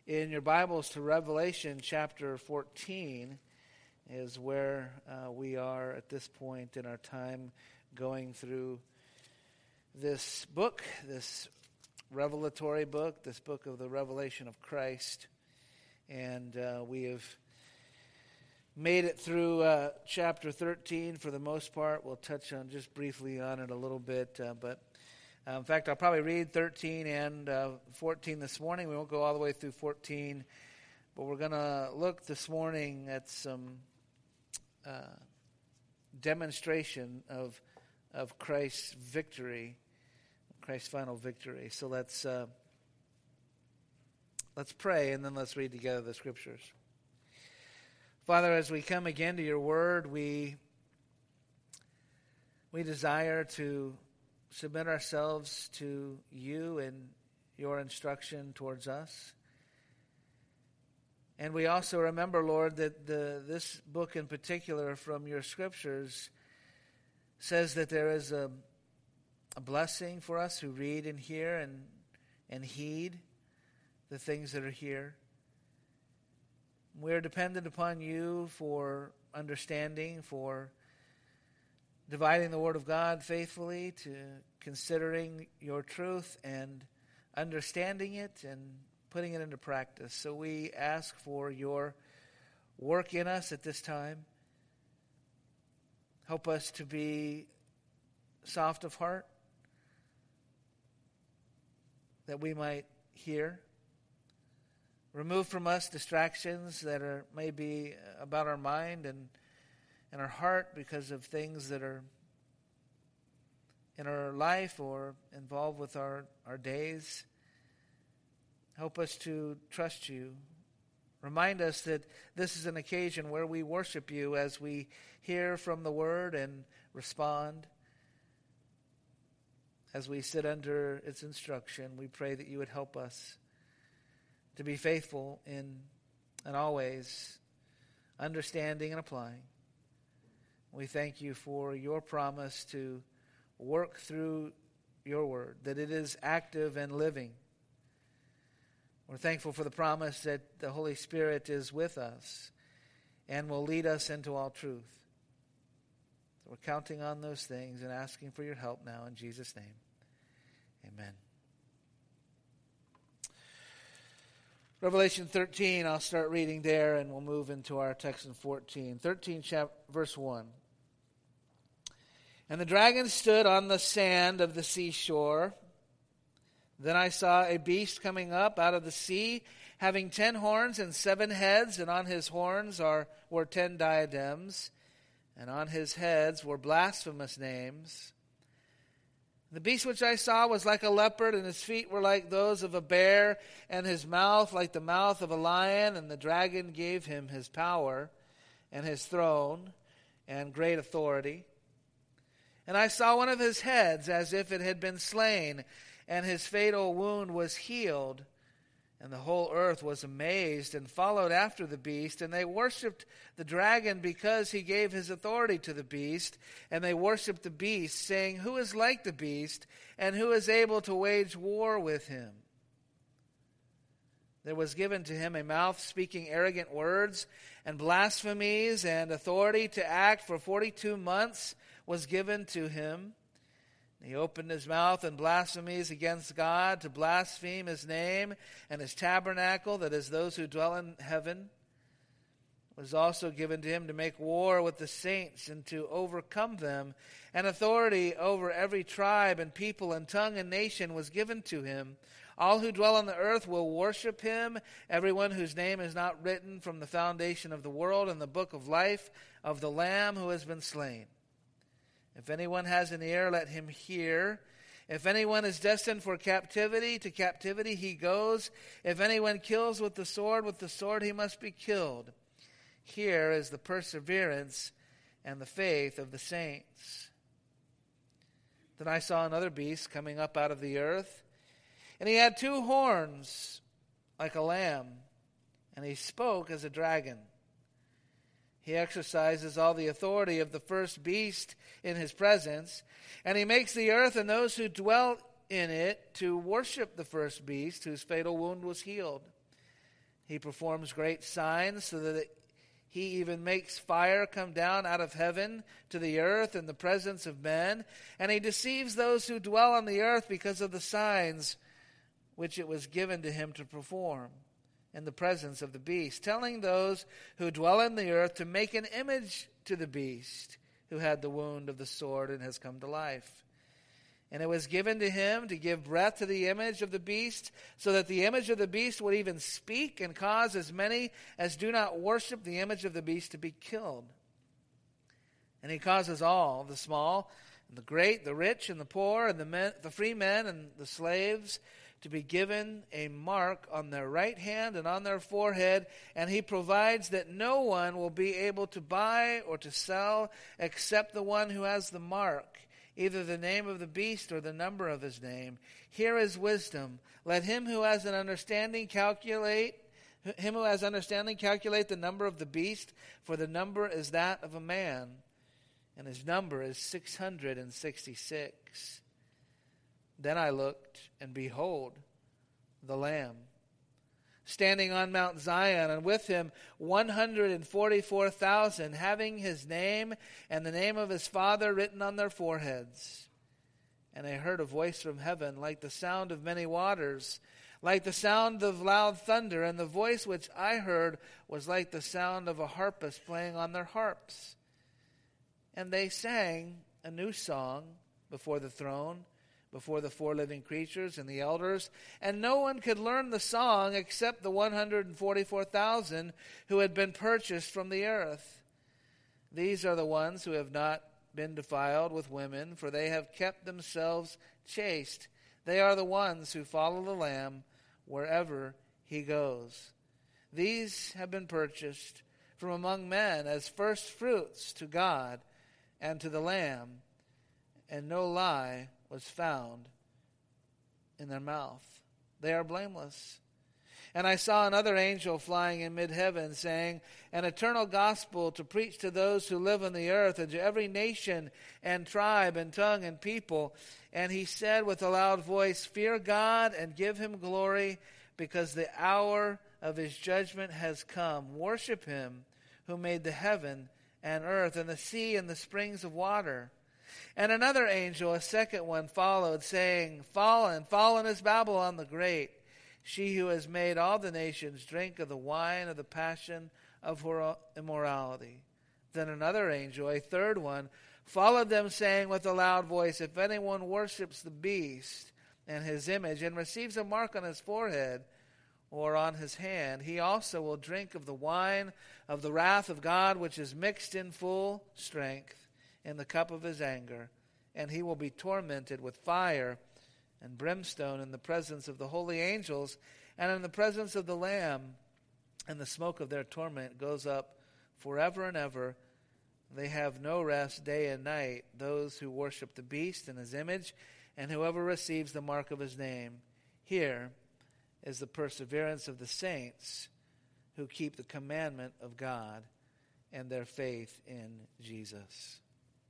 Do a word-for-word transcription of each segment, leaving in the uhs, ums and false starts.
in your Bibles to Revelation chapter fourteen is where uh, we are at this point in our time going through this book, this revelatory book, this book of the revelation of Christ. And uh, we have made it through uh, chapter thirteen for the most part. We'll touch on just briefly on it a little bit, uh, but Uh, in fact, I'll probably read thirteen and uh, fourteen this morning. We won't go all the way through fourteen, but we're going to look this morning at some uh, demonstration of of Christ's victory, Christ's final victory. So let's uh, let's pray, and then let's read together the scriptures. Father, as we come again to your word, we we desire to submit ourselves to you and your instruction towards us. And we also remember, Lord, that the, this book in particular from your scriptures says that there is a, a blessing for us who read and hear and, and heed the things that are here. We are dependent upon you for understanding, for dividing the Word of God faithfully, to considering your truth and understanding it and putting it into practice. So we ask for your work in us at this time. Help us to be soft of heart, that we might hear. Remove from us distractions that are maybe about our mind and in our heart because of things that are in our life or involved with our, our days. Help us to trust you. Remind us that this is an occasion where we worship you as we hear from the word and respond. As we sit under its instruction, we pray that you would help us to be faithful in, in always understanding and applying. We thank you for your promise to work through your word, that it is active and living. We're thankful for the promise that the Holy Spirit is with us and will lead us into all truth. So we're counting on those things and asking for your help now in Jesus' name. Amen. Revelation thirteen, I'll start reading there and we'll move into our text in fourteen. thirteen, chapter, verse one. And the dragon stood on the sand of the seashore. Then I saw a beast coming up out of the sea, having ten horns and seven heads, and on his horns are were ten diadems, and on his heads were blasphemous names. The beast which I saw was like a leopard, and his feet were like those of a bear, and his mouth like the mouth of a lion. And the dragon gave him his power and his throne and great authority. And I saw one of his heads as if it had been slain, and his fatal wound was healed. And the whole earth was amazed and followed after the beast. And they worshipped the dragon because he gave his authority to the beast. And they worshipped the beast, saying, "Who is like the beast, and who is able to wage war with him?" There was given to him a mouth speaking arrogant words and blasphemies, and authority to act for forty-two months was given to him. He opened his mouth in blasphemies against God, to blaspheme his name and his tabernacle, that is, those who dwell in heaven. It was also given to him to make war with the saints and to overcome them. And authority over every tribe and people and tongue and nation was given to him. All who dwell on the earth will worship him, everyone whose name is not written from the foundation of the world in the book of life of the Lamb who has been slain. If anyone has an ear, let him hear. If anyone is destined for captivity, to captivity he goes. If anyone kills with the sword, with the sword he must be killed. Here is the perseverance and the faith of the saints. Then I saw another beast coming up out of the earth, and he had two horns like a lamb, and he spoke as a dragon. He exercises all the authority of the first beast in his presence, and he makes the earth and those who dwell in it to worship the first beast whose fatal wound was healed. He performs great signs so that he even makes fire come down out of heaven to the earth in the presence of men. And he deceives those who dwell on the earth because of the signs which it was given to him to perform in the presence of the beast, telling those who dwell in the earth to make an image to the beast who had the wound of the sword and has come to life. And it was given to him to give breath to the image of the beast, so that the image of the beast would even speak and cause as many as do not worship the image of the beast to be killed. And he causes all, the small and the great, the rich and the poor, and the men, the free men and the slaves, to be given a mark on their right hand and on their forehead, and he provides that no one will be able to buy or to sell except the one who has the mark, either the name of the beast or the number of his name. Here is wisdom. Let him who has an understanding calculate, him who has understanding calculate the number of the beast, for the number is that of a man, and his number is six hundred and sixty-six. Then I looked, and behold, the Lamb, standing on Mount Zion, and with him one hundred forty-four thousand, having his name and the name of his Father written on their foreheads. And I heard a voice from heaven, like the sound of many waters, like the sound of loud thunder, and the voice which I heard was like the sound of a harpist playing on their harps. And they sang a new song before the throne, before the four living creatures and the elders, and no one could learn the song except the one hundred forty-four thousand who had been purchased from the earth. These are the ones who have not been defiled with women, for they have kept themselves chaste. They are the ones who follow the Lamb wherever he goes. These have been purchased from among men as first fruits to God and to the Lamb, and no lie was found in their mouth. They are blameless. And I saw another angel flying in mid-heaven, saying, an eternal gospel to preach to those who live on the earth, and to every nation and tribe and tongue and people. And he said with a loud voice, fear God and give him glory, because the hour of his judgment has come. Worship him who made the heaven and earth and the sea and the springs of water. And another angel, a second one, followed, saying, fallen, fallen is Babylon the Great, she who has made all the nations drink of the wine of the passion of her immorality. Then another angel, a third one, followed them, saying with a loud voice, if anyone worships the beast and his image, and receives a mark on his forehead or on his hand, he also will drink of the wine of the wrath of God, which is mixed in full strength in the cup of his anger, and he will be tormented with fire and brimstone in the presence of the holy angels and in the presence of the Lamb, and the smoke of their torment goes up forever and ever. They have no rest day and night, those who worship the beast and his image, and whoever receives the mark of his name. Here is the perseverance of the saints who keep the commandment of God and their faith in Jesus.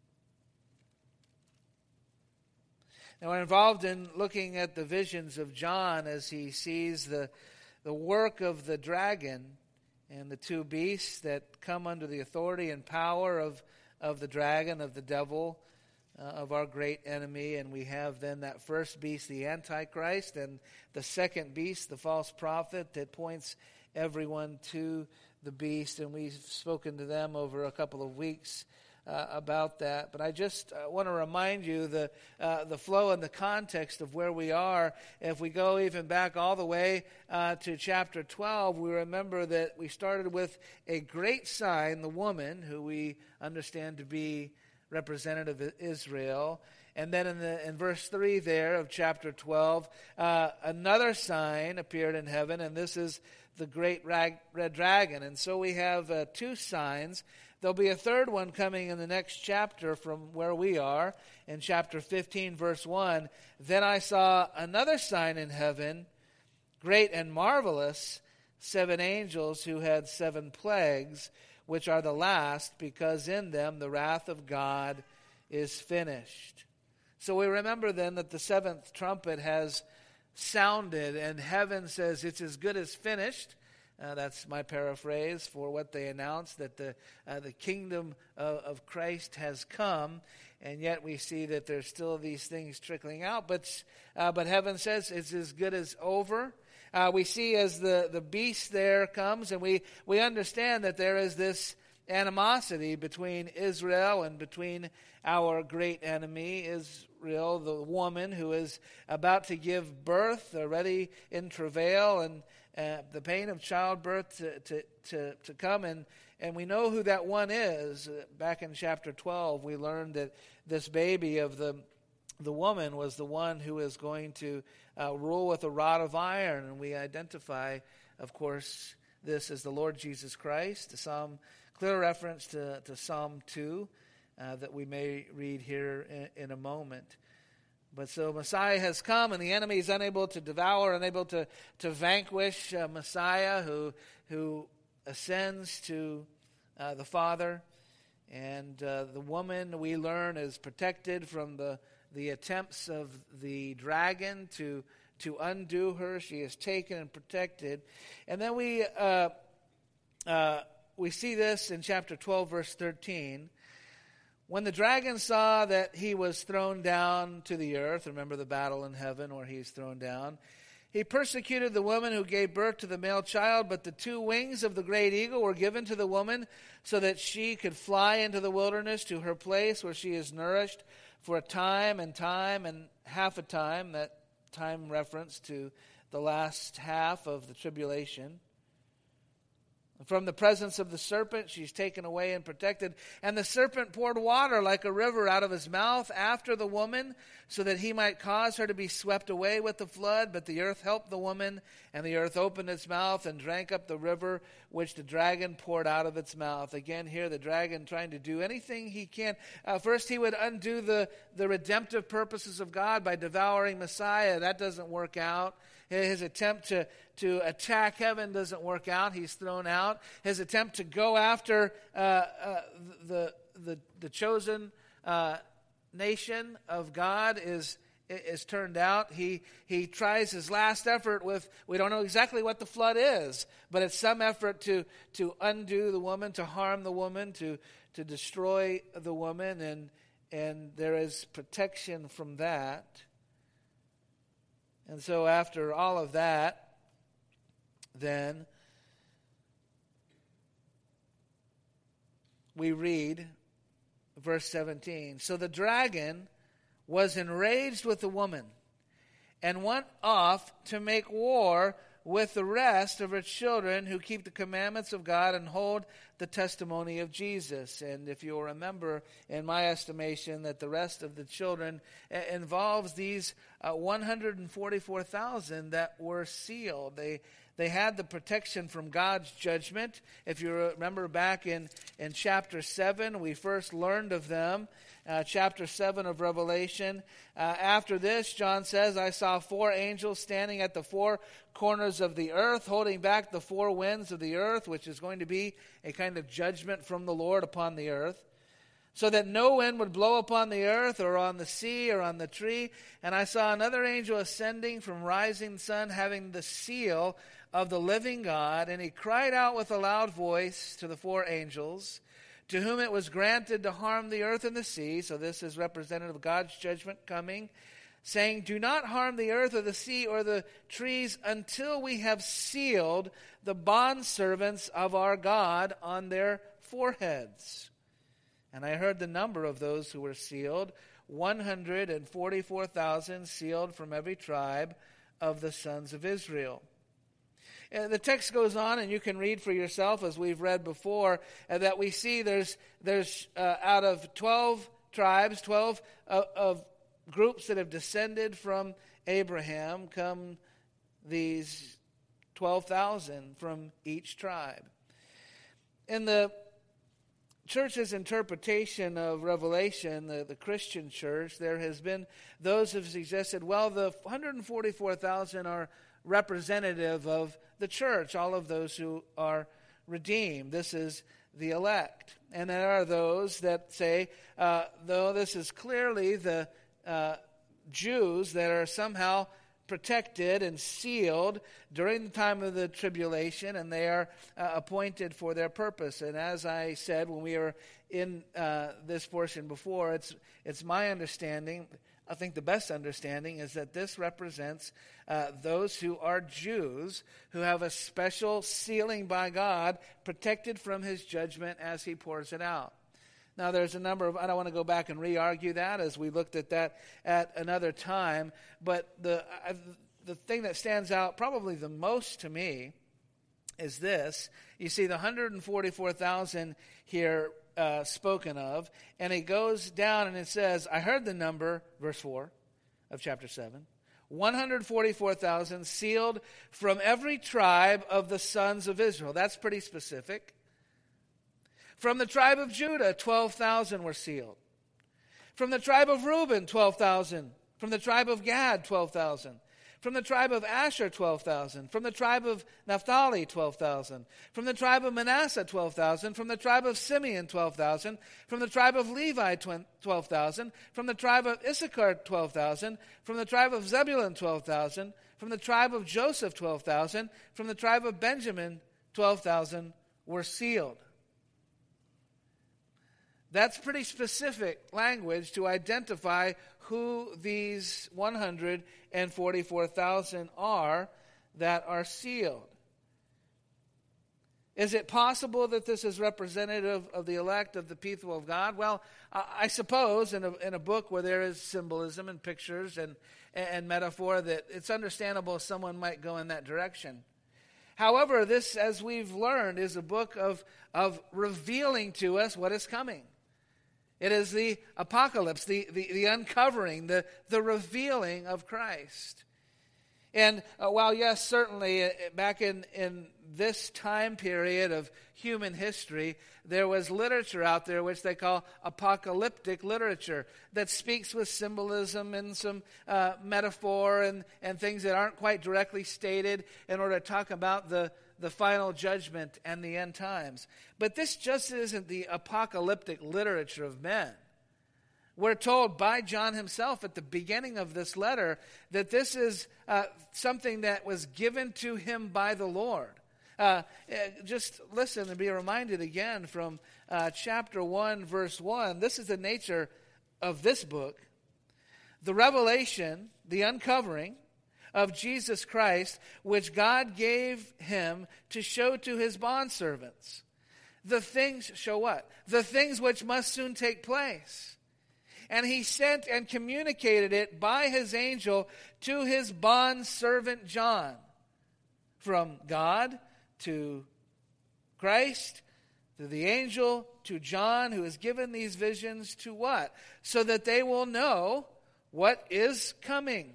Now, we're involved in looking at the visions of John as he sees the, the work of the dragon and the two beasts that come under the authority and power of, of the dragon, of the devil, uh, of our great enemy. And we have then that first beast, the Antichrist, and the second beast, the false prophet, that points everyone to the beast. And we've spoken to them over a couple of weeks Uh, about that. But I just uh, want to remind you the uh, the flow and the context of where we are. If we go even back all the way uh, to chapter twelve, we remember that we started with a great sign, the woman, who we understand to be representative of Israel. And then in the in verse three there of chapter twelve, uh, another sign appeared in heaven, and this is the great rag, red dragon. And so we have uh, two signs. There'll be a third one coming in the next chapter from where we are, in chapter fifteen, verse one. Then I saw another sign in heaven, great and marvelous, seven angels who had seven plagues, which are the last, because in them the wrath of God is finished. So we remember then that the seventh trumpet has sounded, and heaven says it's as good as finished. Uh, that's my paraphrase for what they announced, that the uh, the kingdom of, of Christ has come, and yet we see that there's still these things trickling out. But uh, but heaven says it's as good as over. Uh, we see as the, the beast there comes, and we, we understand that there is this animosity between Israel and between our great enemy, Israel, the woman who is about to give birth, already in travail, and uh, the pain of childbirth to, to, to, to come. And, and we know who that one is. Back in chapter twelve, we learned that this baby of the the woman was the one who is going to uh, rule with a rod of iron. And we identify, of course, this as the Lord Jesus Christ. Some clear reference to, to Psalm two uh, that we may read here in, in a moment. But so Messiah has come, and the enemy is unable to devour, unable to, to vanquish uh, Messiah, who, who ascends to uh, the Father. And uh, the woman, we learn, is protected from the the attempts of the dragon to to undo her. She is taken and protected. And then we uh, uh, we see this in chapter twelve, verse thirteen. When the dragon saw that he was thrown down to the earth, remember the battle in heaven where he's thrown down, he persecuted the woman who gave birth to the male child, but the two wings of the great eagle were given to the woman so that she could fly into the wilderness to her place where she is nourished for a time and time and half a time, that time reference to the last half of the tribulation. From the presence of the serpent, she's taken away and protected. And the serpent poured water like a river out of his mouth after the woman, so that he might cause her to be swept away with the flood. But the earth helped the woman, and the earth opened its mouth and drank up the river which the dragon poured out of its mouth. Again, here the dragon trying to do anything he can. Uh, first, he would undo the, the redemptive purposes of God by devouring Messiah. That doesn't work out. His attempt to, to attack heaven doesn't work out. He's thrown out. His attempt to go after uh, uh, the, the the chosen uh, nation of God is is turned out. He he tries his last effort with, we don't know exactly what the flood is, but it's some effort to to undo the woman, to harm the woman, to to destroy the woman, and and there is protection from that. And so after all of that, then we read verse seventeen. So the dragon was enraged with the woman and went off to make war with the rest of her children who keep the commandments of God and hold the testimony of Jesus. And if you'll remember, in my estimation, that the rest of the children involves these uh, one hundred forty-four thousand that were sealed. They They had the protection from God's judgment. If you remember back in, in chapter seven, we first learned of them. Uh, chapter seven of Revelation. Uh, after this, John says, I saw four angels standing at the four corners of the earth, holding back the four winds of the earth, which is going to be a kind of judgment from the Lord upon the earth, so that no wind would blow upon the earth or on the sea or on the tree. And I saw another angel ascending from rising sun, having the seal of the living God, and he cried out with a loud voice to the four angels, to whom it was granted to harm the earth and the sea. So this is representative of God's judgment coming, saying, do not harm the earth or the sea or the trees until we have sealed the bondservants of our God on their foreheads. And I heard the number of those who were sealed, one hundred forty-four thousand, sealed from every tribe of the sons of Israel. And the text goes on, and you can read for yourself, as we've read before, uh, that we see there's there's uh, out of twelve tribes, twelve uh, of groups that have descended from Abraham, come these twelve thousand from each tribe. In the church's interpretation of Revelation, the, the Christian church, there has been those who have suggested, well, the one hundred forty-four thousand are representative of the church, all of those who are redeemed. This is the elect. And there are those that say, uh, though this is clearly the uh, Jews that are somehow protected and sealed during the time of the tribulation, and they are uh, appointed for their purpose. And as I said when we were in uh, this portion before, it's it's my understanding, I think the best understanding, is that this represents uh, those who are Jews who have a special sealing by God, protected from his judgment as he pours it out. Now, there's a number of, I don't want to go back and re-argue that as we looked at that at another time, but the uh, the thing that stands out probably the most to me is this. You see the one hundred forty-four thousand here uh, spoken of, and it goes down and it says, I heard the number, verse four of chapter seven, one hundred forty-four thousand sealed from every tribe of the sons of Israel. That's pretty specific. From the tribe of Judah, twelve thousand were sealed. From the tribe of Reuben, twelve thousand. From the tribe of Gad, twelve thousand. From the tribe of Asher, twelve thousand. From the tribe of Naphtali, twelve thousand. From the tribe of Manasseh, twelve thousand. From the tribe of Simeon, twelve thousand. From the tribe of Levi, twelve thousand. From the tribe of Issachar, twelve thousand. From the tribe of Zebulun, twelve thousand. From the tribe of Joseph, twelve thousand. From the tribe of Benjamin, twelve thousand were sealed. That's pretty specific language to identify who these one hundred forty-four thousand are that are sealed. Is it possible that this is representative of the elect of the people of God? Well, I suppose in a, in a book where there is symbolism and pictures and, and metaphor, that it's understandable someone might go in that direction. However, this, as we've learned, is a book of, of revealing to us what is coming. It is the apocalypse, the, the, the uncovering, the, the revealing of Christ. And uh, while, yes, certainly uh, back in, in this time period of human history, there was literature out there which they call apocalyptic literature that speaks with symbolism and some uh, metaphor and, and things that aren't quite directly stated in order to talk about the the final judgment and the end times. But this just isn't the apocalyptic literature of men. We're told by John himself at the beginning of this letter that this is uh, something that was given to him by the Lord. Uh, just listen and be reminded again from uh, chapter one, verse one. This is the nature of this book. The revelation, the uncovering of Jesus Christ, which God gave him to show to his bondservants. The things, show what? The things which must soon take place. And he sent and communicated it by his angel to his bondservant John. From God to Christ, to the angel, to John, who has given these visions to what? So that they will know what is coming.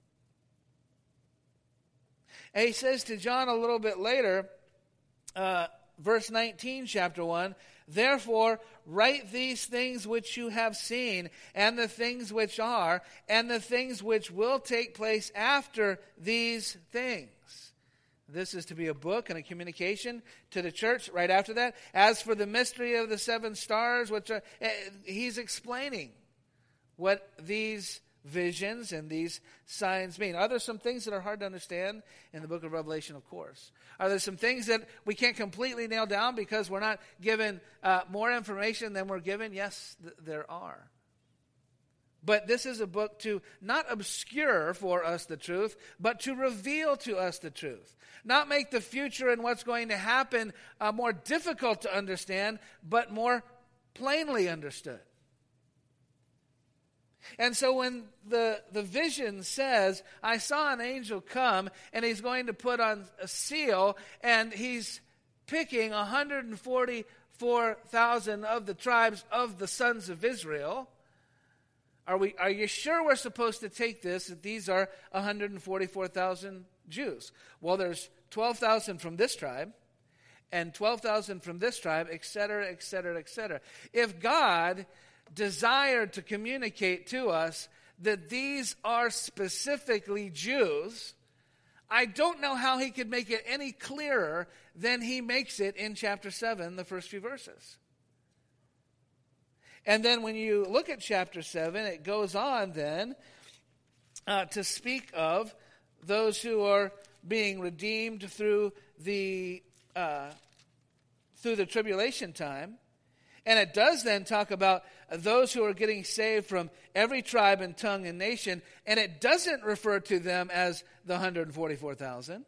And he says to John a little bit later, uh, verse nineteen, chapter one, therefore write these things which you have seen, and the things which are, and the things which will take place after these things. This is to be a book and a communication to the church right after that. As for the mystery of the seven stars, which are, uh, he's explaining what these visions and these signs mean. Are there some things that are hard to understand in the book of Revelation? Of course. Are there some things that we can't completely nail down because we're not given uh, more information than we're given? Yes, th- there are. But this is a book to not obscure for us the truth, but to reveal to us the truth. Not make the future and what's going to happen uh, more difficult to understand, but more plainly understood. And so when the, the vision says, I saw an angel come, and he's going to put on a seal, and he's picking one hundred forty-four thousand of the tribes of the sons of Israel, are we? Are you sure we're supposed to take this, that these are one hundred forty-four thousand Jews? Well, there's twelve thousand from this tribe, and twelve thousand from this tribe, et cetera, et cetera, et cetera. If God desired to communicate to us that these are specifically Jews, I don't know how he could make it any clearer than he makes it in chapter seven, the first few verses. And then when you look at chapter seven, it goes on then uh, to speak of those who are being redeemed through the uh, through the tribulation time. And it does then talk about those who are getting saved from every tribe and tongue and nation. And it doesn't refer to them as the one hundred forty-four thousand.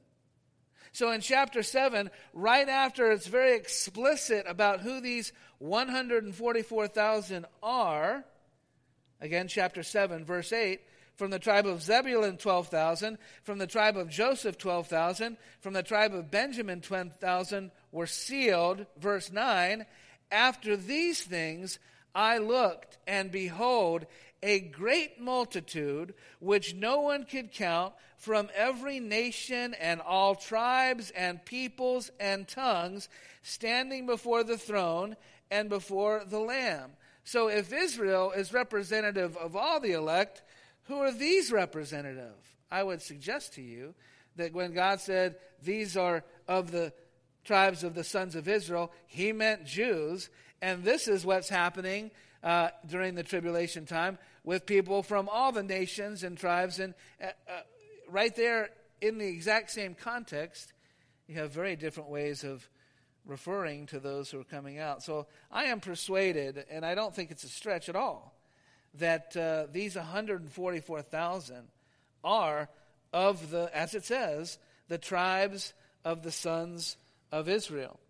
So in chapter seven, right after it's very explicit about who these one hundred forty-four thousand are, again, chapter seven, verse eight, from the tribe of Zebulun, twelve thousand, from the tribe of Joseph, twelve thousand, from the tribe of Benjamin, ten thousand were sealed, verse nine, after these things I looked, and behold, a great multitude, which no one could count, from every nation and all tribes and peoples and tongues, standing before the throne and before the Lamb. So if Israel is representative of all the elect, who are these representative? I would suggest to you that when God said these are of the tribes of the sons of Israel, he meant Jews. And this is what's happening uh, during the tribulation time with people from all the nations and tribes. And uh, uh, right there in the exact same context, you have very different ways of referring to those who are coming out. So I am persuaded, and I don't think it's a stretch at all, that uh, these one hundred forty-four thousand are of the, as it says, the tribes of the sons of Israel.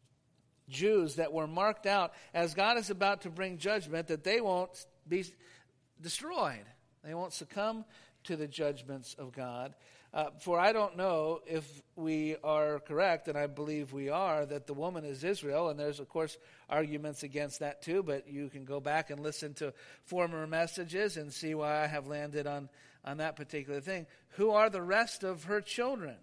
Jews that were marked out as God is about to bring judgment, that they won't be destroyed. They won't succumb to the judgments of God. Uh, for I don't know if we are correct, and I believe we are, that the woman is Israel, and there's, of course, arguments against that too, but you can go back and listen to former messages and see why I have landed on, on that particular thing. Who are the rest of her children?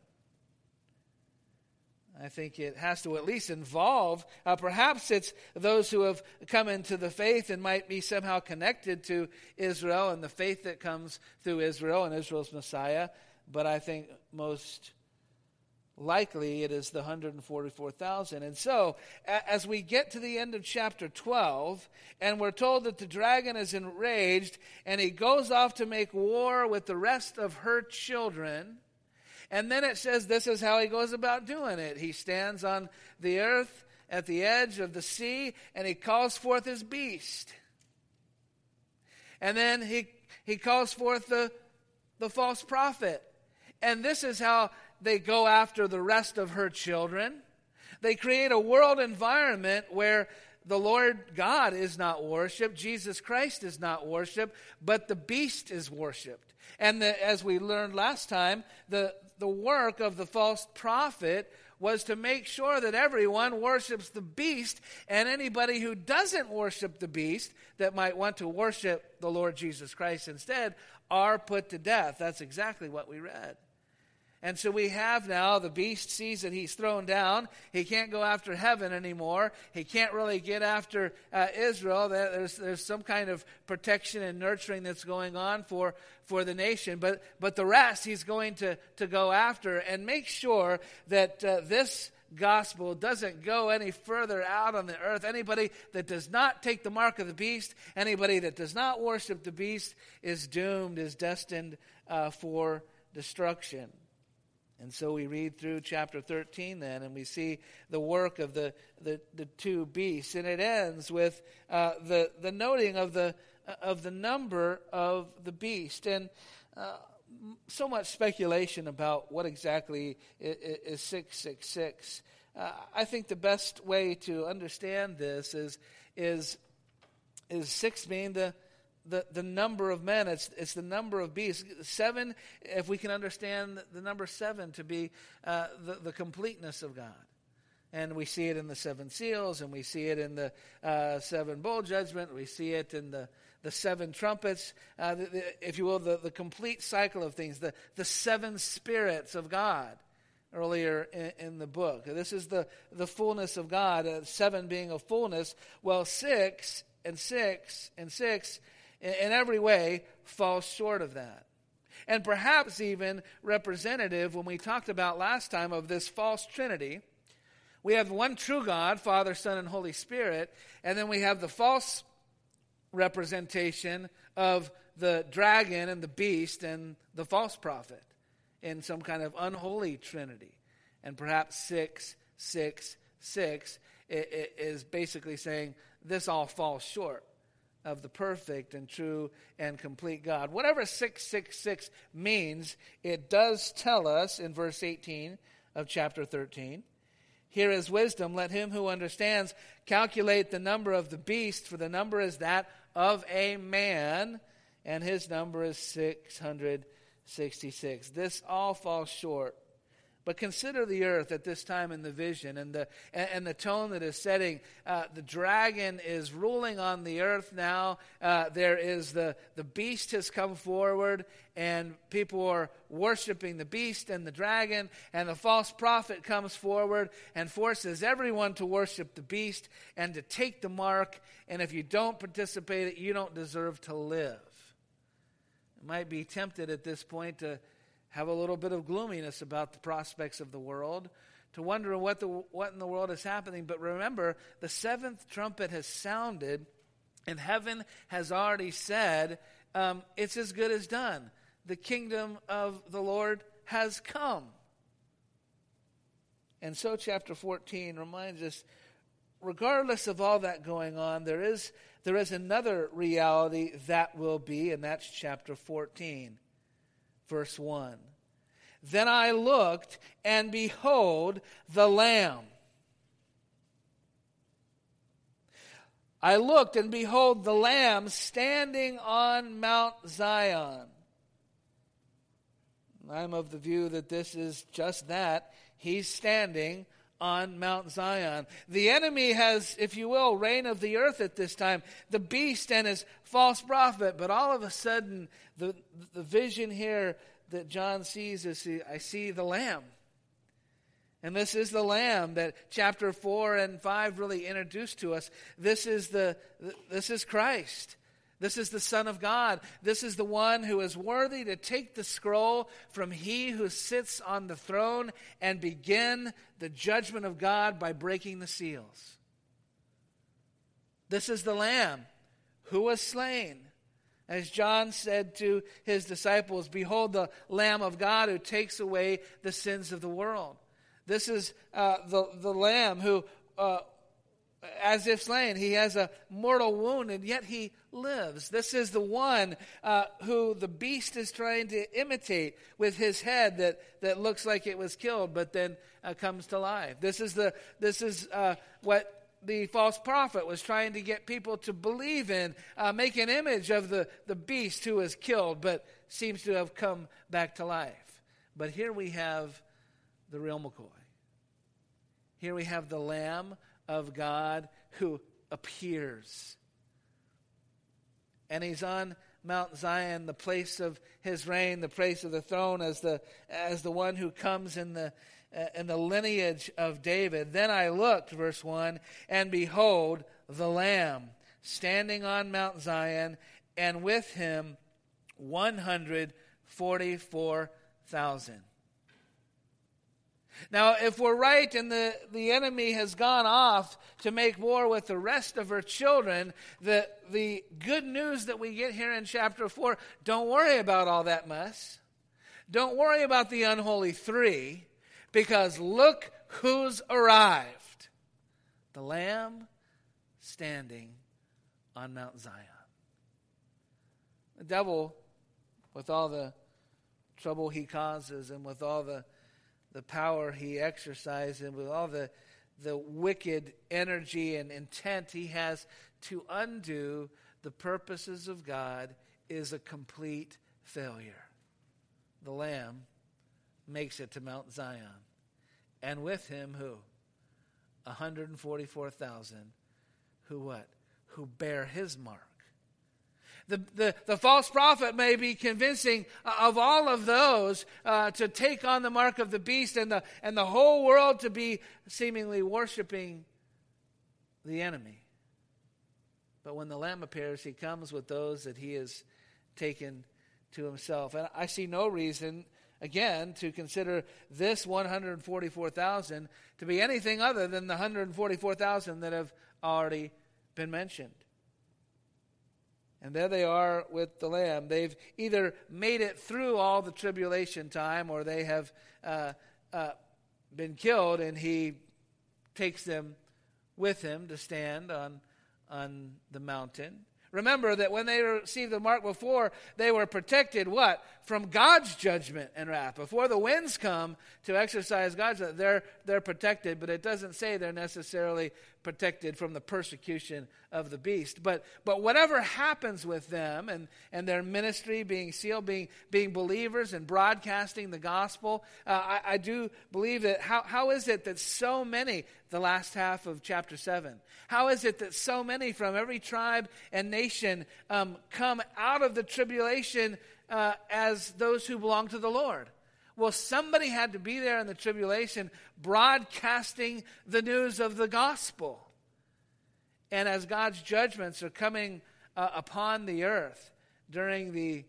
I think it has to at least involve, uh, perhaps it's those who have come into the faith and might be somehow connected to Israel and the faith that comes through Israel and Israel's Messiah. But I think most likely it is the one hundred forty-four thousand. And so, a- as we get to the end of chapter twelve, and we're told that the dragon is enraged, and he goes off to make war with the rest of her children. And then it says this is how he goes about doing it. He stands on the earth at the edge of the sea, and he calls forth his beast. And then he he calls forth the, the false prophet. And this is how they go after the rest of her children. They create a world environment where the Lord God is not worshipped, Jesus Christ is not worshipped, but the beast is worshipped. And the, as we learned last time, the, the work of the false prophet was to make sure that everyone worships the beast, and anybody who doesn't worship the beast that might want to worship the Lord Jesus Christ instead are put to death. That's exactly what we read. And so we have now, the beast sees that he's thrown down. He can't go after heaven anymore. He can't really get after uh, Israel. There's, there's some kind of protection and nurturing that's going on for, for the nation. But, but the rest he's going to, to go after and make sure that uh, this gospel doesn't go any further out on the earth. Anybody that does not take the mark of the beast, anybody that does not worship the beast is doomed, is destined uh, for destruction. And so we read through chapter thirteen then, and we see the work of the, the, the two beasts. And it ends with uh, the, the noting of the, of the number of the beast. And uh, so much speculation about what exactly is, is six six six. Uh, I think the best way to understand this is, is, is six being the The, the number of men, it's it's the number of beasts. Seven, if we can understand the number seven to be uh, the, the completeness of God. And we see it in the seven seals, and we see it in the uh, seven bowl judgment, we see it in the, the seven trumpets, uh, the, the, if you will, the, the complete cycle of things, the, the seven spirits of God earlier in, in the book. This is the, the fullness of God, uh, seven being a fullness. Well, six and six and six in every way falls short of that. And perhaps even representative, when we talked about last time of this false trinity, we have one true God, Father, Son, and Holy Spirit, and then we have the false representation of the dragon and the beast and the false prophet. in some kind of unholy trinity. And perhaps six, six, six is basically saying this all falls short of the perfect and true and complete God. Whatever six six six means, it does tell us in verse eighteen of chapter thirteen, here is wisdom, let him who understands calculate the number of the beast, for the number is that of a man, and his number is six hundred sixty-six. This all falls short. But consider the earth at this time in the vision and the and the tone that is setting. Uh, the dragon is ruling on the earth now. Uh, there is the, the beast has come forward, and people are worshiping the beast and the dragon. And the false prophet comes forward and forces everyone to worship the beast and to take the mark. And if you don't participate, you don't deserve to live. You might be tempted at this point to have a little bit of gloominess about the prospects of the world, to wonder what the what in the world is happening. But remember, the seventh trumpet has sounded, and heaven has already said, um, it's as good as done. The kingdom of the Lord has come. And so chapter fourteen reminds us, regardless of all that going on, there is there is another reality that will be, and that's chapter fourteen. Verse one, then I looked, and behold, the Lamb. I looked, and behold, the Lamb standing on Mount Zion. I'm of the view that this is just that. He's standing on Mount Zion. The enemy has, if you will, reign of the earth at this time. The beast and his false prophet. But all of a sudden, the, the vision here that John sees is, I see the Lamb. And this is the Lamb that chapter four and five really introduced to us. This is the this is Christ. This is the Son of God. This is the one who is worthy to take the scroll from he who sits on the throne and begin the judgment of God by breaking the seals. This is the Lamb who was slain. As John said to his disciples, behold the Lamb of God who takes away the sins of the world. This is uh, the, the Lamb who, uh, as if slain, he has a mortal wound and yet he lives. This is the one uh, who the beast is trying to imitate with his head that, that looks like it was killed but then uh, comes to life. This is the this is uh, what the false prophet was trying to get people to believe in, uh, make an image of the, the beast who was killed but seems to have come back to life. But here we have the real McCoy. Here we have the Lamb of God who appears. And he's on Mount Zion, the place of his reign, the place of the throne, as the as the one who comes in the uh, in the lineage of David. Then I looked, verse one, and behold, the Lamb standing on Mount Zion, and with him one hundred forty-four thousand. Now, if we're right and the, the enemy has gone off to make war with the rest of her children, the, the good news that we get here in chapter four, don't worry about all that mess. Don't worry about the unholy three, because look who's arrived. The Lamb standing on Mount Zion. The devil, with all the trouble he causes and with all the the power he exercises, and with all the, the wicked energy and intent he has to undo the purposes of God, is a complete failure. The Lamb makes it to Mount Zion. And with him who? one hundred forty-four thousand who what? Who bear his mark. The, the, the false prophet may be convincing of all of those uh, to take on the mark of the beast, and the, and the whole world to be seemingly worshiping the enemy. But when the Lamb appears, he comes with those that he has taken to himself. And I see no reason, again, to consider this one hundred forty-four thousand to be anything other than the one hundred forty-four thousand that have already been mentioned. And there they are with the Lamb. They've either made it through all the tribulation time, or they have uh, uh, been killed, and he takes them with him to stand on, on the mountain. Remember that when they received the mark before, they were protected, what? From God's judgment and wrath. Before the winds come to exercise God's judgment, they're, they're protected, but it doesn't say they're necessarily protected from the persecution of the beast. But but whatever happens with them and, and their ministry being sealed, being being believers and broadcasting the gospel, uh, I, I do believe that how, how is it that so many, the last half of chapter seven, how is it that so many from every tribe and nation um, come out of the tribulation uh, as those who belong to the Lord? Well, somebody had to be there in the tribulation broadcasting the news of the gospel. And as God's judgments are coming uh, upon the earth during the,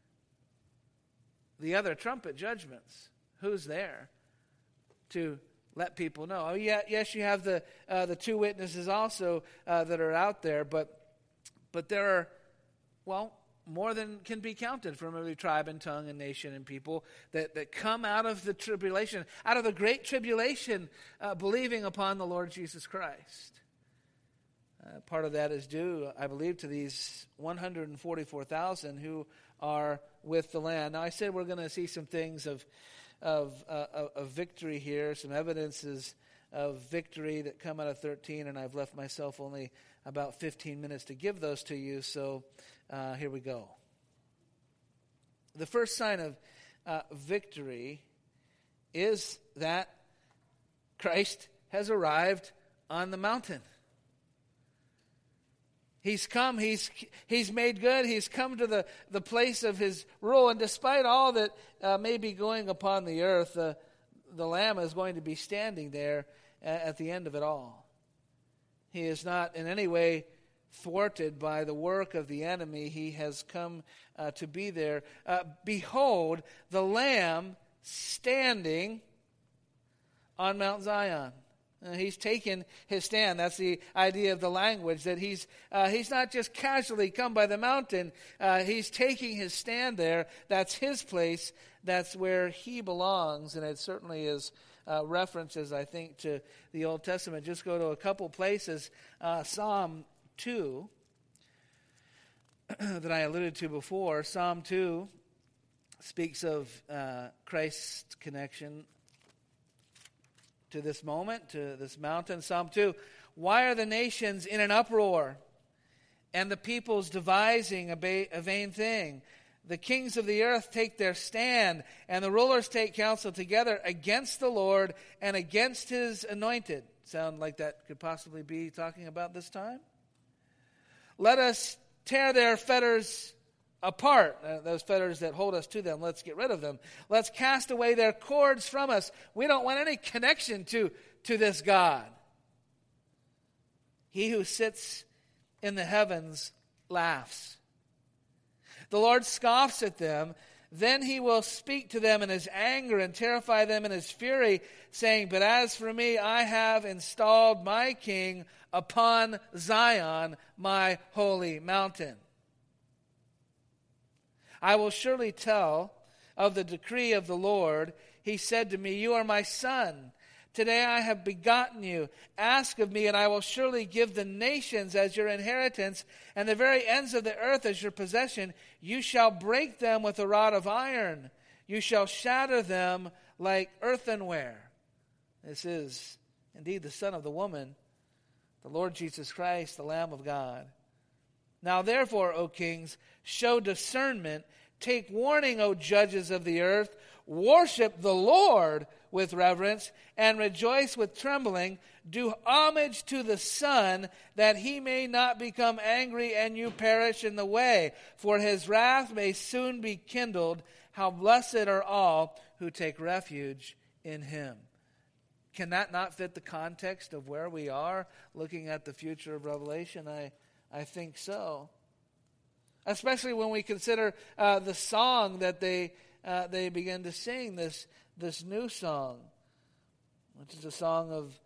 the other trumpet judgments, who's there to let people know? Oh, yeah, yes, you have the uh, the two witnesses also uh, that are out there, but but there are, well, more than can be counted from every tribe and tongue and nation and people that, that come out of the tribulation, out of the great tribulation, uh, believing upon the Lord Jesus Christ. Uh, part of that is due, I believe, to these one hundred forty-four thousand who are with the Lamb. Now, I said we're going to see some things of of, uh, of victory here, some evidences of victory that come out of thirteen, and I've left myself only about fifteen minutes to give those to you, so uh, here we go. The first sign of uh, victory is that Christ has arrived on the mountain. He's come, he's he's made good, he's come to the, the place of his rule, and despite all that uh, may be going upon the earth, uh, the Lamb is going to be standing there at, at the end of it all. He is not in any way thwarted by the work of the enemy. He has come uh, to be there. Uh, Behold, the Lamb standing on Mount Zion. Uh, he's taken his stand. That's the idea of the language, that he's uh, he's not just casually come by the mountain. Uh, he's taking his stand there. That's his place. That's where he belongs. And it certainly is uh, references, I think, to the Old Testament. Just go to a couple places. Uh, Psalm two that I alluded to before. Psalm two speaks of uh, Christ's connection to this moment, to this mountain. Psalm two, why are the nations in an uproar, and the peoples devising a, ba- a vain thing? The kings of the earth take their stand, and the rulers take counsel together against the Lord and against his anointed. Sound like that could possibly be talking about this time? Let us tear their fetters apart, uh, those fetters that hold us to them. Let's get rid of them. Let's cast away their cords from us. We don't want any connection to, to this God. He who sits in the heavens laughs. The Lord scoffs at them. Then he will speak to them in his anger and terrify them in his fury, saying, but as for me, I have installed my king upon Zion, my holy mountain. I will surely tell of the decree of the Lord. He said to me, you are my son. Today I have begotten you. Ask of me, and I will surely give the nations as your inheritance, and the very ends of the earth as your possession. You shall break them with a rod of iron. You shall shatter them like earthenware. This is indeed the Son of the woman, the Lord Jesus Christ, the Lamb of God. Now therefore, O kings, show discernment. Take warning, O judges of the earth. Worship the Lord with reverence and rejoice with trembling. Do homage to the Son, that he may not become angry and you perish in the way. For his wrath may soon be kindled. How blessed are all who take refuge in him. Can that not fit the context of where we are looking at the future of Revelation? I, I think so. Especially when we consider uh, the song that they uh, they begin to sing, this this new song, which is a song of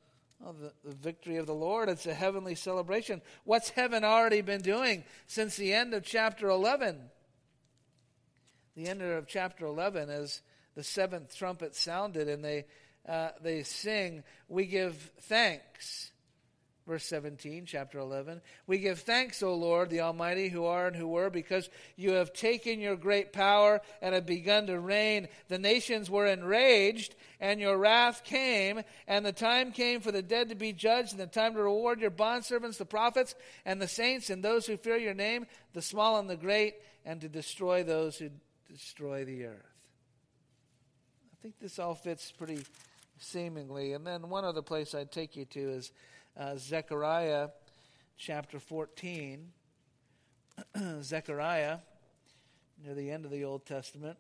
Well, the, the victory of the Lord, it's a heavenly celebration. What's heaven already been doing since the end of chapter eleven? The end of chapter eleven, as the seventh trumpet sounded, and they uh, they sing, we give thanks. Verse seventeen, chapter eleven. We give thanks, O Lord, the Almighty, who are and who were, because you have taken your great power and have begun to reign. The nations were enraged, and your wrath came, and the time came for the dead to be judged, and the time to reward your bondservants, the prophets, and the saints, and those who fear your name, the small and the great, and to destroy those who destroy the earth. I think this all fits pretty seemingly. And then one other place I'd take you to is Uh, Zechariah chapter fourteen. Zechariah, near the end of the Old Testament.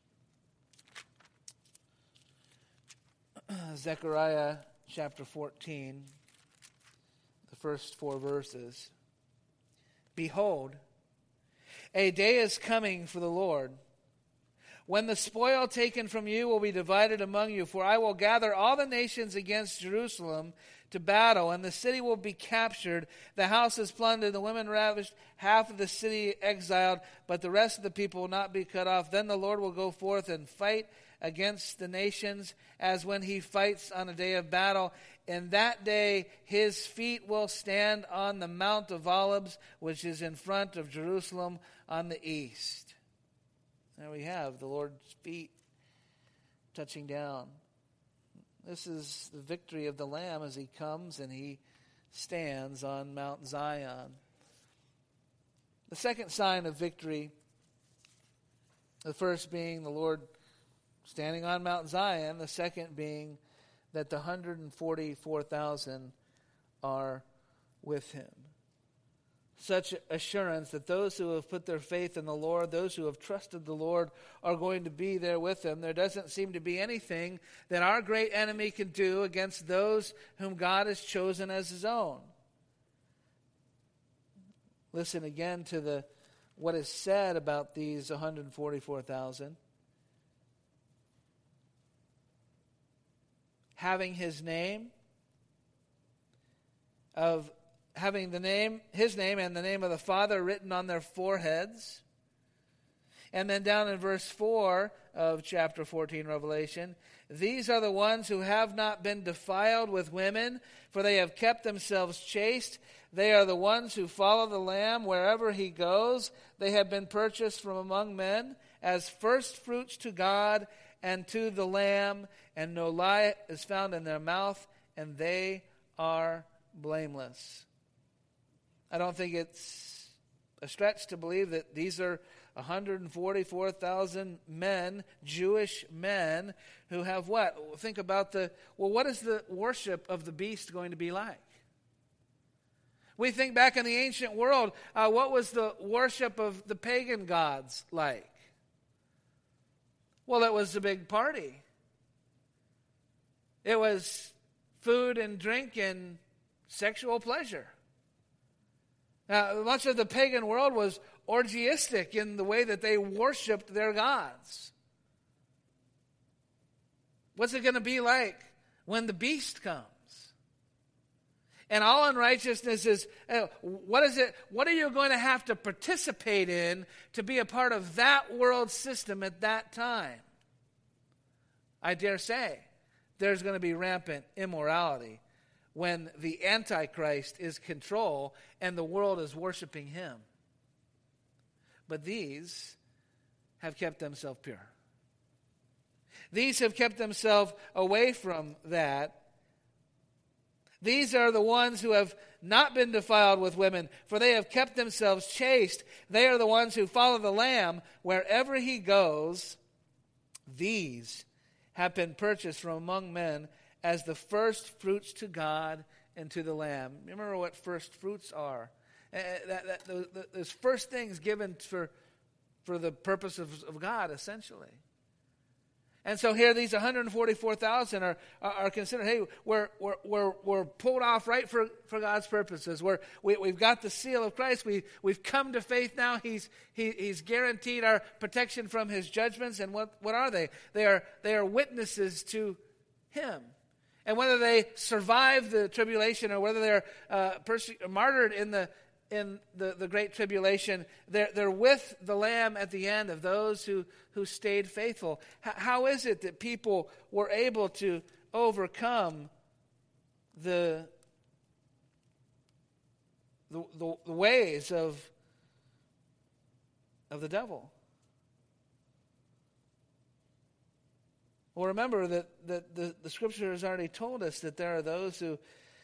Zechariah chapter fourteen, the first four verses. Behold, a day is coming for the Lord, when the spoil taken from you will be divided among you, for I will gather all the nations against Jerusalem to battle, and the city will be captured, the houses plundered, the women ravished, half of the city exiled, but the rest of the people will not be cut off. Then the Lord will go forth and fight against the nations, as when he fights on a day of battle. In that day his feet will stand on the Mount of Olives, which is in front of Jerusalem on the east. There we have the Lord's feet touching down. This is the victory of the Lamb as he comes and he stands on Mount Zion. The second sign of victory, the first being the Lord standing on Mount Zion, the second being that the one hundred forty-four thousand are with him. Such assurance that those who have put their faith in the Lord, those who have trusted the Lord, are going to be there with him. There doesn't seem to be anything that our great enemy can do against those whom God has chosen as his own. Listen again to the what is said about these one hundred forty-four thousand. Having his name of having the name, his name and the name of the Father written on their foreheads. And then down in verse four of chapter fourteen, Revelation, these are the ones who have not been defiled with women, for they have kept themselves chaste. They are the ones who follow the Lamb wherever he goes. They have been purchased from among men as first fruits to God and to the Lamb, and no lie is found in their mouth, and they are blameless. I don't think it's a stretch to believe that these are one hundred forty-four thousand men, Jewish men, who have what? Think about the, well, what is the worship of the beast going to be like? We think back in the ancient world, uh, what was the worship of the pagan gods like? Well, it was a big party. It was food and drink and sexual pleasure. Now, much of the pagan world was orgiastic in the way that they worshipped their gods. What's it going to be like when the beast comes? And all unrighteousness is, uh, what is it? What are you going to have to participate in to be a part of that world system at that time? I dare say there's going to be rampant immorality when the Antichrist is control and the world is worshiping him. But these have kept themselves pure. These have kept themselves away from that. These are the ones who have not been defiled with women, for they have kept themselves chaste. They are the ones who follow the Lamb wherever he goes. These have been purchased from among men as the first fruits to God and to the Lamb. Remember what first fruits are. Uh, that, that, those, those first things given for, for the purpose of, of God, essentially. And so here these one hundred forty-four thousand are, are, are considered, hey, we're, we're, we're, we're pulled off right for, for God's purposes. We're, we, we've got the seal of Christ. We, we've come to faith now. He's, he, he's guaranteed our protection from his judgments. And what, what are they? They are, they are witnesses to him. And whether they survive the tribulation or whether they're uh, perse- martyred in the in the, the great tribulation, they're, they're with the Lamb at the end of those who, who stayed faithful. H- how is it that people were able to overcome the, the, the, the ways of, of the devil? Well, remember that, that the, the Scripture has already told us that there are those who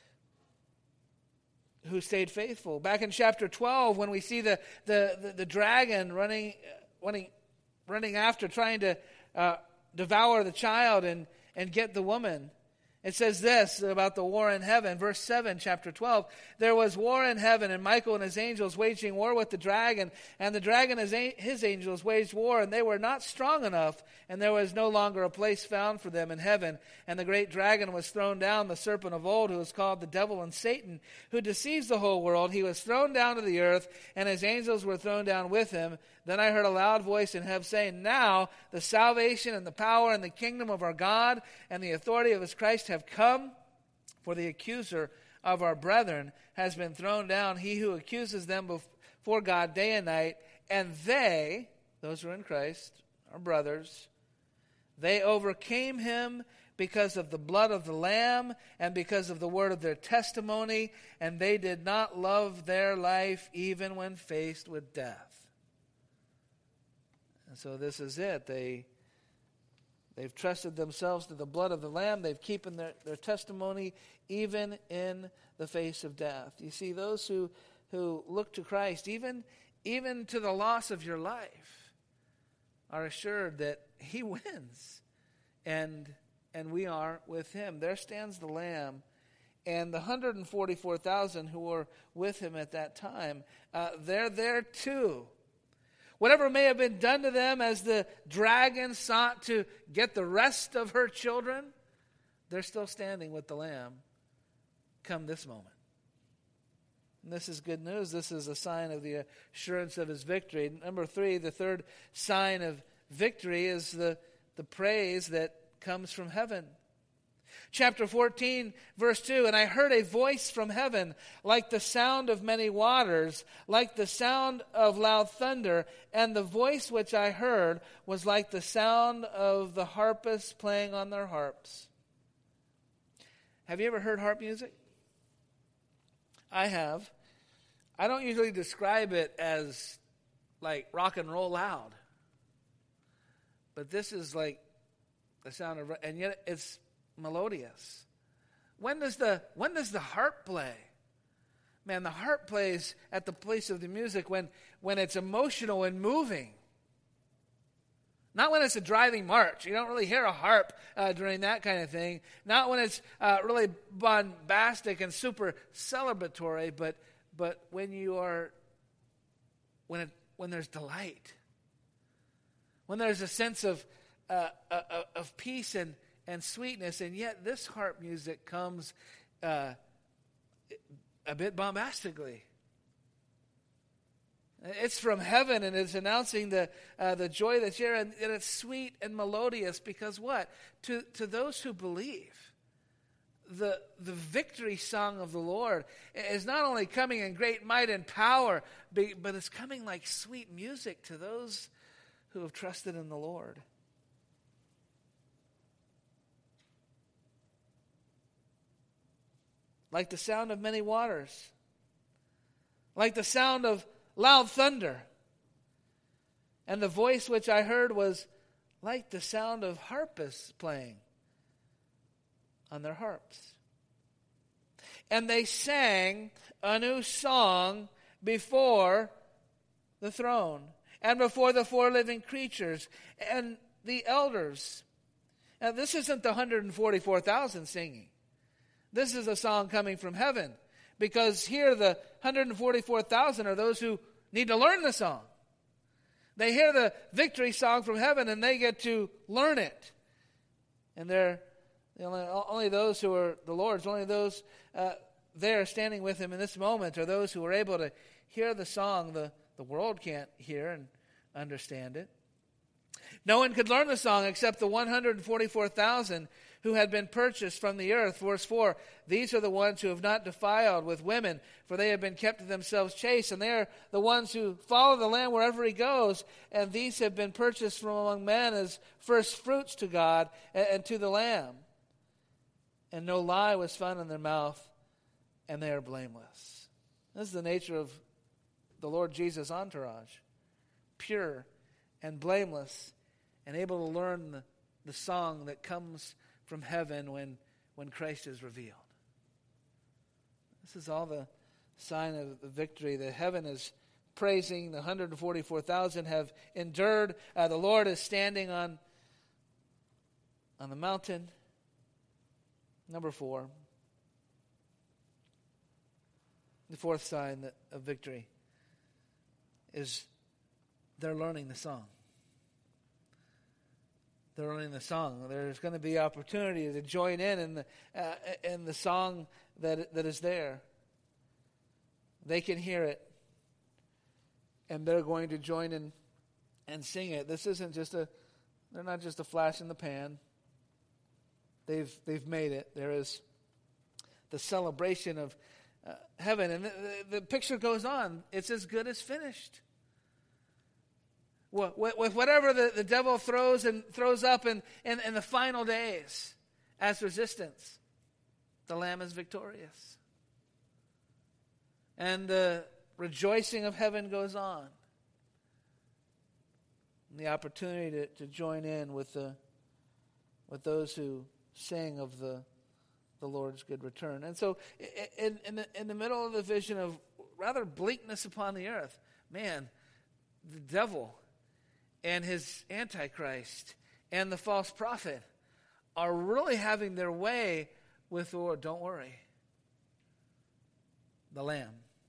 who stayed faithful. Back in chapter twelve, when we see the the, the, the dragon running, running, running after, trying to uh, devour the child and, and get the woman, it says this about the war in heaven. Verse seven, chapter twelve. There was war in heaven, and Michael and his angels waging war with the dragon. And the dragon and his, his angels waged war, and they were not strong enough, and there was no longer a place found for them in heaven. And the great dragon was thrown down, the serpent of old, who is called the devil and Satan, who deceives the whole world. He was thrown down to the earth, and his angels were thrown down with him. Then I heard a loud voice in heaven saying, now the salvation and the power and the kingdom of our God and the authority of his Christ have come, for the accuser of our brethren has been thrown down, he who accuses them before God day and night. And they, those who are in Christ, our brothers, they overcame him because of the blood of the Lamb and because of the word of their testimony, and they did not love their life even when faced with death. And so this is it. They, they've trusted themselves to the blood of the Lamb. They've keeping their, their testimony even in the face of death. You see, those who, who look to Christ, even, even to the loss of your life, are assured that he wins. And, and we are with him. There stands the Lamb. And the one hundred forty-four thousand who were with him at that time, uh, they're there too. Whatever may have been done to them as the dragon sought to get the rest of her children, they're still standing with the Lamb come this moment. And this is good news. This is a sign of the assurance of his victory. Number three, the third sign of victory is the, the praise that comes from heaven. Chapter fourteen, verse two, and I heard a voice from heaven like the sound of many waters, like the sound of loud thunder, and the voice which I heard was like the sound of the harpists playing on their harps. Have you ever heard harp music? I have. I don't usually describe it as like rock and roll loud, but this is like the sound of, and yet it's melodious. When does the when does the harp play? Man, the harp plays at the place of the music when, when it's emotional and moving. Not when it's a driving march. You don't really hear a harp uh, during that kind of thing. Not when it's uh, really bombastic and super celebratory, but but when you are when it when there's delight, when there's a sense of uh, uh, of peace and and sweetness, and yet this harp music comes uh, a bit bombastically. It's from heaven, and it's announcing the uh, the joy that's here, and, and it's sweet and melodious because what? To to those who believe, the the victory song of the Lord is not only coming in great might and power, but it's coming like sweet music to those who have trusted in the Lord. Like the sound of many waters, like the sound of loud thunder. And the voice which I heard was like the sound of harpists playing on their harps. And they sang a new song before the throne and before the four living creatures and the elders. Now, this isn't the one hundred forty-four thousand singing. This is a song coming from heaven, because here the one hundred forty-four thousand are those who need to learn the song. They hear the victory song from heaven and they get to learn it. And they're only, only those who are the Lord's, only those uh, there standing with him in this moment are those who are able to hear the song. The, the world can't hear and understand it. No one could learn the song except the one hundred forty-four thousand who had been purchased from the earth. Verse four, these are the ones who have not defiled with women, for they have been kept to themselves chaste, and they are the ones who follow the Lamb wherever he goes, and these have been purchased from among men as first fruits to God and, and to the Lamb. And no lie was found in their mouth, and they are blameless. This is the nature of the Lord Jesus' entourage. Pure and blameless, and able to learn the, the song that comes from heaven when, when Christ is revealed. This is all the sign of the victory that heaven is praising. The one hundred forty-four thousand have endured. Uh, the Lord is standing on, on the mountain. Number four. The fourth sign that, of victory is they're learning the song. They're learning the song. There's going to be opportunity to join in in the, uh, in the song that that is there. They can hear it, and they're going to join in and sing it. This isn't just a, they're not just a flash in the pan. They've they've made it. There is the celebration of uh, heaven, and the, the, the picture goes on. It's as good as finished. With, with whatever the, the devil throws and throws up in, in, in the final days as resistance, the Lamb is victorious. And the rejoicing of heaven goes on. And the opportunity to, to join in with the with those who sing of the the Lord's good return. And so in, in, the, in the middle of the vision of rather bleakness upon the earth, man, the devil and his Antichrist and the false prophet are really having their way with the Lord. Don't worry. The Lamb.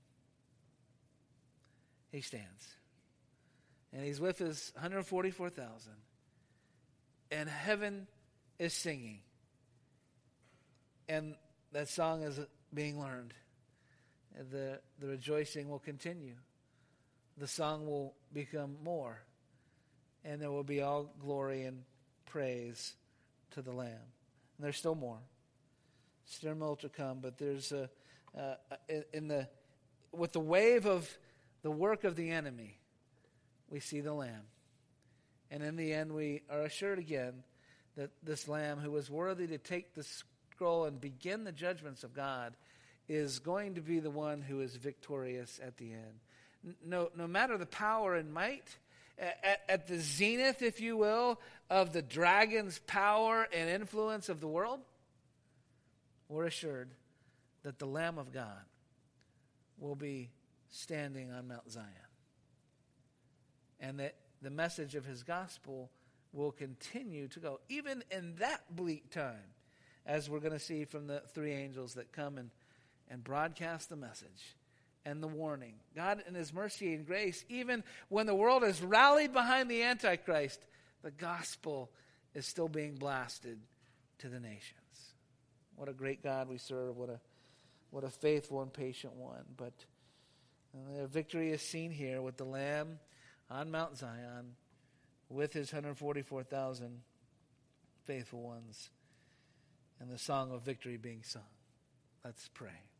He stands. And he's with his one hundred forty-four thousand. And heaven is singing. And that song is being learned. And the, the rejoicing will continue. The song will become more. And there will be all glory and praise to the Lamb. And there's still more. Still more to come, but there's a, uh, in the with the wave of the work of the enemy, we see the Lamb. And in the end, we are assured again that this Lamb who was worthy to take the scroll and begin the judgments of God is going to be the one who is victorious at the end. No, no matter the power and might, At, at the zenith, if you will, of the dragon's power and influence of the world, we're assured that the Lamb of God will be standing on Mount Zion. And that the message of his gospel will continue to go, even in that bleak time, as we're going to see from the three angels that come and, and broadcast the message and the warning. God in his mercy and grace, even when the world is rallied behind the Antichrist, the gospel is still being blasted to the nations. What a great God we serve. What a what a faithful and patient one. But uh, the victory is seen here with the Lamb on Mount Zion with his one hundred forty-four thousand faithful ones and the song of victory being sung. Let's pray.